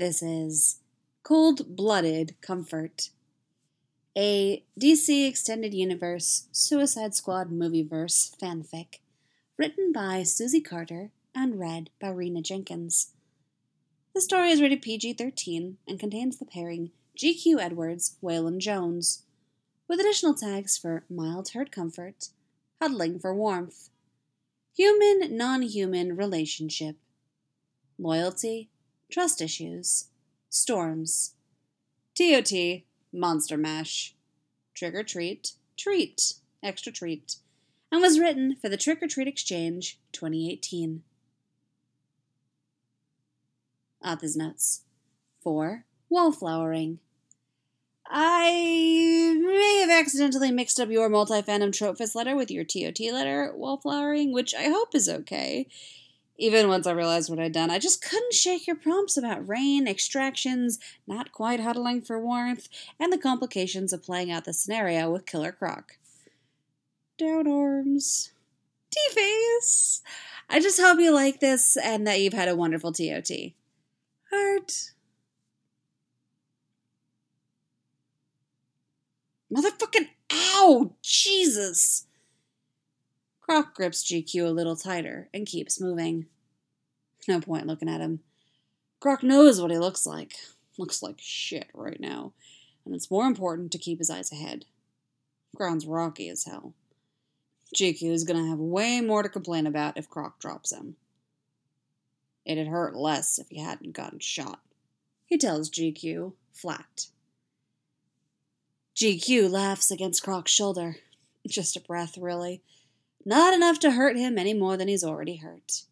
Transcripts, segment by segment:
This is Cold-Blooded Comfort, a DC Extended Universe Suicide Squad movieverse fanfic written by Susie Carter and read by Rena Jenkins. The story is rated PG-13 and contains the pairing GQ Edwards, Waylon Jones, with additional tags for mild hurt comfort, huddling for warmth, human-non-human relationship, loyalty, trust issues, storms, TOT, monster mash, trick or treat, treat, extra treat, and was written for the Trick or Treat Exchange 2018. Author's notes. 4. Wallflowering. I may have accidentally mixed up your multi-fandom Tropefist letter with your TOT letter, Wallflowering, which I hope is okay. Even once I realized what I'd done, I just couldn't shake your prompts about rain, extractions, not quite huddling for warmth, and the complications of playing out the scenario with Killer Croc. Down arms. T-Face! I just hope you like this and that you've had a wonderful TOT. Heart. Motherfucking ow! Jesus! Croc grips GQ a little tighter and keeps moving. No point looking at him. Croc knows what he looks like. Looks like shit right now. And it's more important to keep his eyes ahead. Ground's rocky as hell. GQ is gonna have way more to complain about if Croc drops him. It'd hurt less if he hadn't gotten shot, he tells GQ, flat. GQ laughs against Croc's shoulder. Just a breath, really. Not enough to hurt him any more than he's already hurt.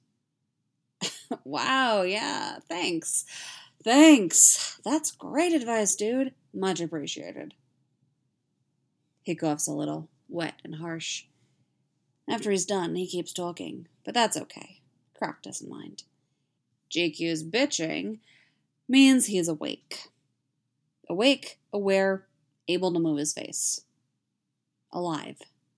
Wow, yeah, thanks. Thanks. That's great advice, dude. Much appreciated. He coughs a little, wet and harsh. After he's done, he keeps talking, but that's okay. Croc doesn't mind. GQ's bitching means he's awake. Awake, aware, able to move his face. Alive.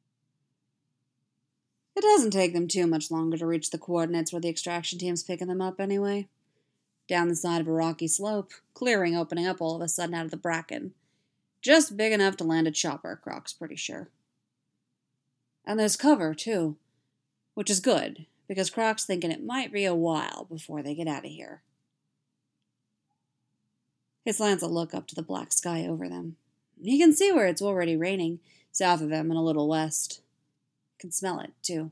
It doesn't take them too much longer to reach the coordinates where the extraction team's picking them up anyway. Down the side of a rocky slope, clearing opening up all of a sudden out of the bracken. Just big enough to land a chopper, Croc's pretty sure. And there's cover, too. Which is good, because Croc's thinking it might be a while before they get out of here. He slants a look up to the black sky over them. He can see where it's already raining, south of them and a little west. Can smell it, too.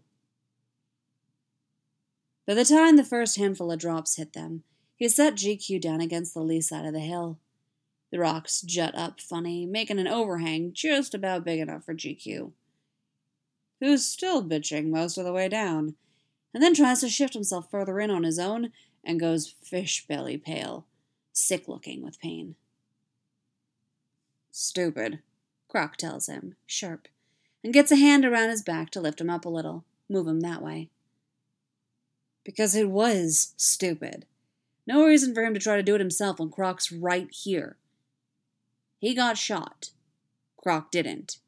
By the time the first handful of drops hit them, he set GQ down against the lee side of the hill. The rocks jut up funny, making an overhang just about big enough for GQ, who's still bitching most of the way down, and then tries to shift himself further in on his own and goes fish-belly pale, sick-looking with pain. Stupid, Croc tells him, sharp, and gets a hand around his back to lift him up a little, move him that way. Because it was stupid. No reason for him to try to do it himself when Croc's right here. He got shot. Croc didn't.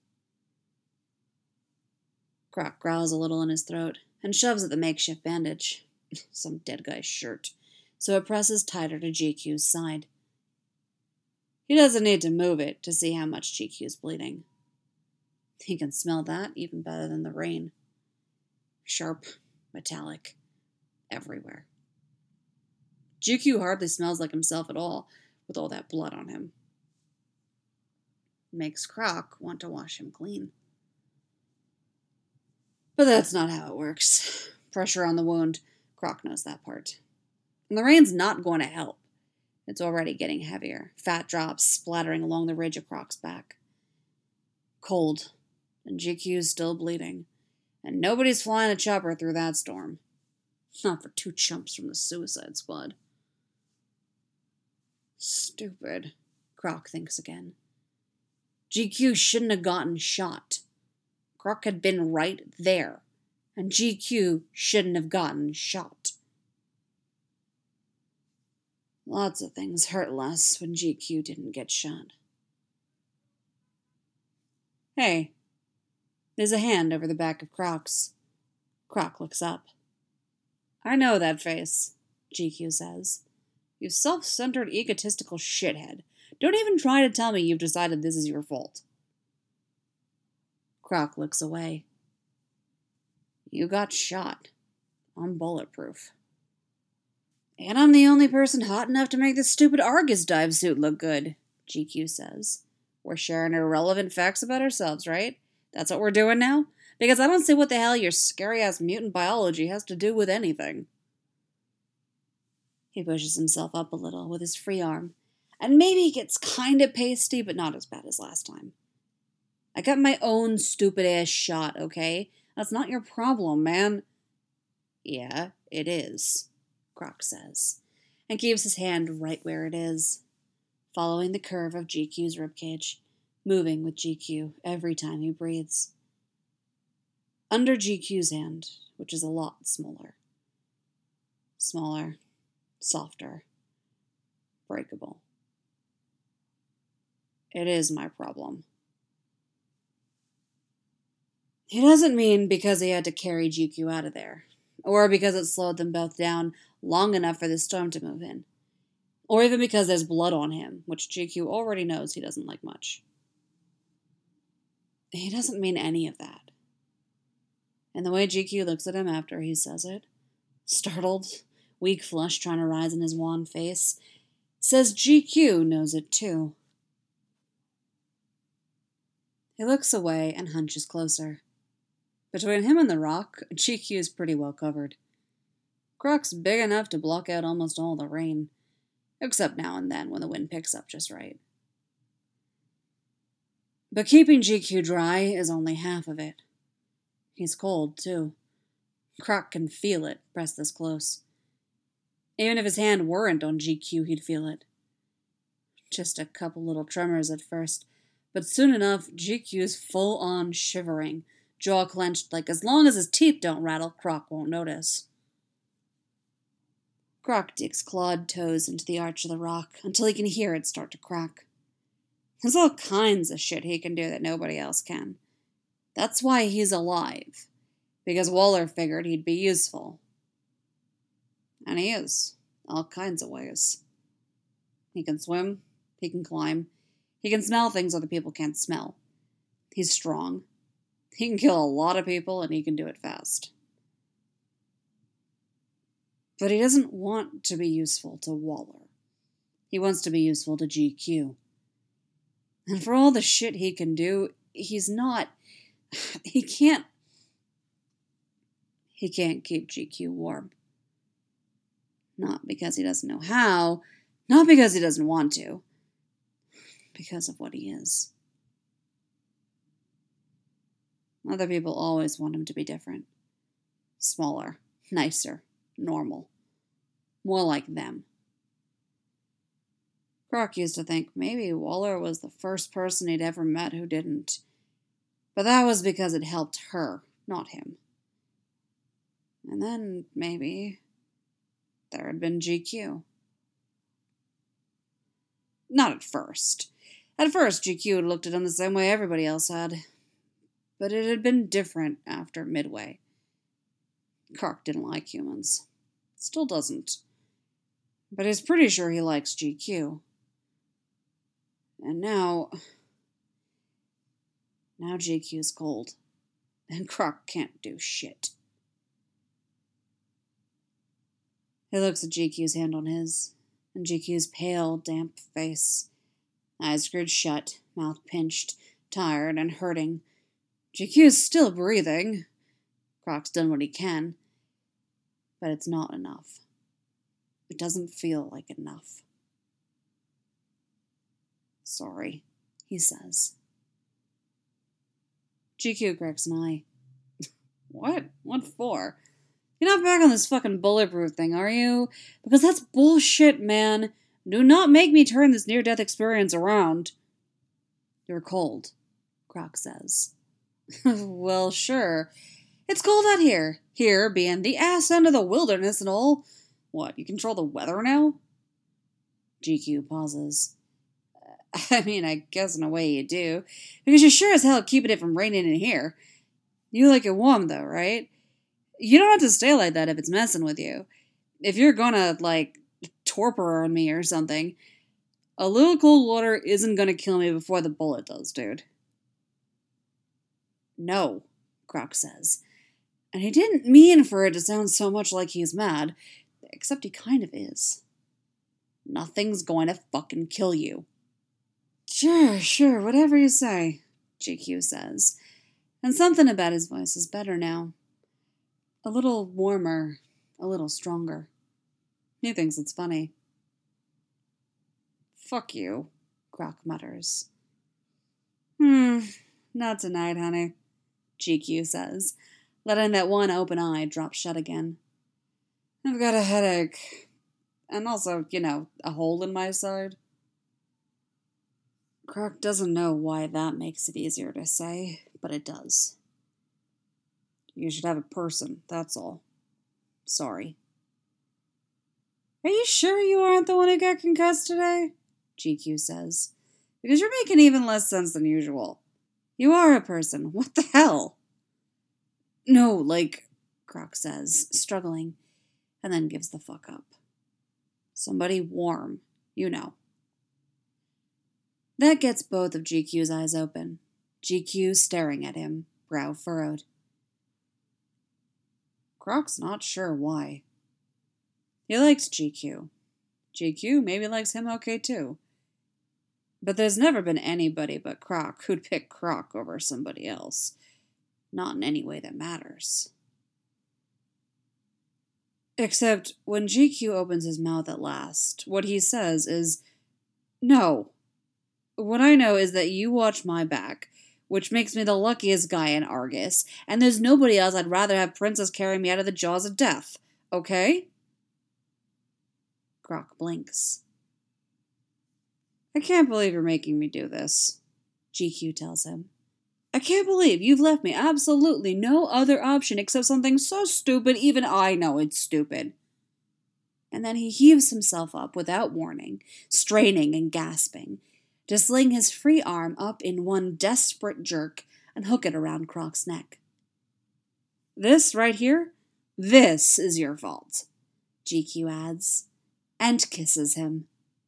Croc growls a little in his throat and shoves at the makeshift bandage. Some dead guy's shirt. So it presses tighter to GQ's side. He doesn't need to move it to see how much GQ's bleeding. He can smell that even better than the rain. Sharp, metallic, everywhere. GQ hardly smells like himself at all, with all that blood on him. Makes Croc want to wash him clean. But that's not how it works. Pressure on the wound. Croc knows that part. And the rain's not going to help. It's already getting heavier. Fat drops splattering along the ridge of Croc's back. Cold. And GQ's still bleeding. And nobody's flying a chopper through that storm. Not for two chumps from the Suicide Squad. Stupid, Croc thinks again. GQ shouldn't have gotten shot. Croc had been right there. And GQ shouldn't have gotten shot. Lots of things hurt less when GQ didn't get shot. Hey, there's a hand over the back of Croc's. Croc looks up. I know that face, GQ says. You self-centered, egotistical shithead. Don't even try to tell me you've decided this is your fault. Croc looks away. You got shot. I'm bulletproof. And I'm the only person hot enough to make this stupid Argus dive suit look good, GQ says. We're sharing irrelevant facts about ourselves, right? That's what we're doing now? Because I don't see what the hell your scary-ass mutant biology has to do with anything. He pushes himself up a little with his free arm, and maybe he gets kinda pasty, but not as bad as last time. I got my own stupid-ass shot, okay? That's not your problem, man. Yeah, it is, Croc says, and keeps his hand right where it is, following the curve of GQ's ribcage, moving with GQ every time he breathes. Under GQ's hand, which is a lot smaller. Smaller, softer, breakable. It is my problem. He doesn't mean because he had to carry GQ out of there, or because it slowed them both down long enough for the storm to move in, or even because there's blood on him, which GQ already knows he doesn't like much. He doesn't mean any of that. And the way GQ looks at him after he says it, startled, weak flush trying to rise in his wan face, says GQ knows it too. He looks away and hunches closer. Between him and the rock, GQ is pretty well covered. Croc's big enough to block out almost all the rain, except now and then when the wind picks up just right. But keeping GQ dry is only half of it. He's cold, too. Croc can feel it, pressed this close. Even if his hand weren't on GQ, he'd feel it. Just a couple little tremors at first, but soon enough, GQ's full-on shivering, jaw clenched like as long as his teeth don't rattle, Croc won't notice. Croc digs clawed toes into the arch of the rock until he can hear it start to crack. There's all kinds of shit he can do that nobody else can. That's why he's alive, because Waller figured he'd be useful. And he is, all kinds of ways. He can swim, he can climb, he can smell things other people can't smell. He's strong. He can kill a lot of people, and he can do it fast. But he doesn't want to be useful to Waller. He wants to be useful to GQ. And for all the shit he can do, he's not... He can't keep GQ warm. Not because he doesn't know how, not because he doesn't want to. Because of what he is. Other people always want him to be different. Smaller, nicer, normal. More like them. Croc used to think maybe Waller was the first person he'd ever met who didn't. But that was because it helped her, not him. And then, maybe, there had been GQ. Not at first. At first, GQ had looked at him the same way everybody else had. But it had been different after Midway. Croc didn't like humans. Still doesn't. But he's pretty sure he likes GQ. And now GQ's cold. And Croc can't do shit. He looks at GQ's hand on his, and GQ's pale, damp face. Eyes screwed shut, mouth pinched, tired and hurting. GQ's still breathing. Croc's done what he can. But it's not enough. It doesn't feel like enough. Sorry, he says. GQ cracks an eye. What? What for? You're not back on this fucking bulletproof thing, are you? Because that's bullshit, man. Do not make me turn this near-death experience around. You're cold, Croc says. Well, sure. It's cold out here. Here being the ass end of the wilderness and all. What, you control the weather now? GQ pauses. I mean, I guess in a way you do. Because you're sure as hell keeping it from raining in here. You like it warm, though, right? You don't have to stay like that if it's messing with you. If you're gonna, torpor on me or something. A little cold water isn't gonna kill me before the bullet does, dude. No, Croc says. And he didn't mean for it to sound so much like he's mad, except he kind of is. Nothing's going to fucking kill you. Sure, whatever you say, GQ says. And something about his voice is better now. A little warmer, a little stronger. He thinks it's funny. Fuck you, Croc mutters. Not tonight, honey, GQ says, letting that one open eye drop shut again. I've got a headache. And also, a hole in my side. Croc doesn't know why that makes it easier to say, but it does. You should have a person, that's all. Sorry. Are you sure you aren't the one who got concussed today? GQ says. Because you're making even less sense than usual. You are a person. What the hell? No, Croc says, struggling, and then gives the fuck up. Somebody warm, That gets both of GQ's eyes open. GQ staring at him, brow furrowed. Croc's not sure why. He likes GQ. GQ maybe likes him okay too. But there's never been anybody but Croc who'd pick Croc over somebody else. Not in any way that matters. Except when GQ opens his mouth at last, what he says is, no. What I know is that you watch my back, which makes me the luckiest guy in Argus, and there's nobody else I'd rather have Princess carry me out of the jaws of death, okay? Croc blinks. I can't believe you're making me do this, GQ tells him. I can't believe you've left me absolutely no other option except something so stupid even I know it's stupid. And then he heaves himself up without warning, straining and gasping, to sling his free arm up in one desperate jerk and hook it around Croc's neck. This right here, this is your fault, GQ adds, and kisses him.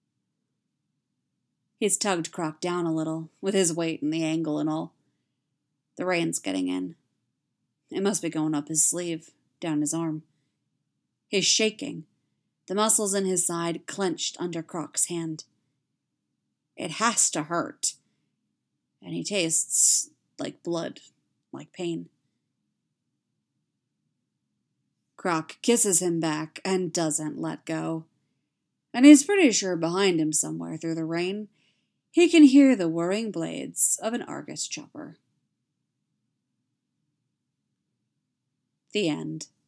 He's tugged Croc down a little, with his weight and the angle and all. The rain's getting in. It must be going up his sleeve, down his arm. He's shaking, the muscles in his side clenched under Croc's hand. It has to hurt. And he tastes like blood, like pain. Croc kisses him back and doesn't let go. And he's pretty sure behind him somewhere through the rain, he can hear the whirring blades of an Argus chopper. The end.